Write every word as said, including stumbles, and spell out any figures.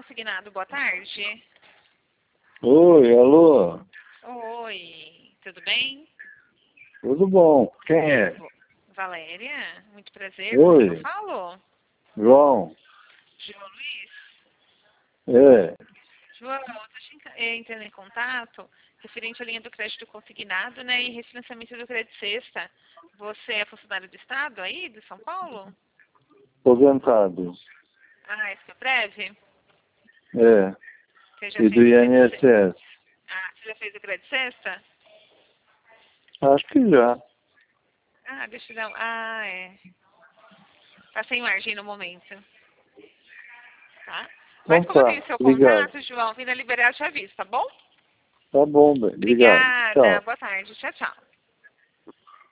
Consignado, boa tarde. Oi, alô. Oi, tudo bem? Tudo bom? Quem é? Valéria, muito prazer. Oi. Eu falo? João. João Luiz? É. João, eu estou entrando em contato referente à linha do crédito consignado, né, e refinanciamento do crédito sexta. Você é funcionário do Estado aí, de São Paulo? Aposentado. Ah, esse que é breve? É. Você já E fez do o crédito sexta? I N S S. Ah, você já fez o crédito sexta? Acho que já. Ah, deixa eu dar um... Ah, é. Tá sem margem no momento. Tá? Então Mas como eu tenho tá. seu Obrigado. contato, João, vindo liberar, eu te aviso, tá bom? Tá bom, bem. Obrigado. Obrigada. Tchau. Boa tarde. Tchau, tchau.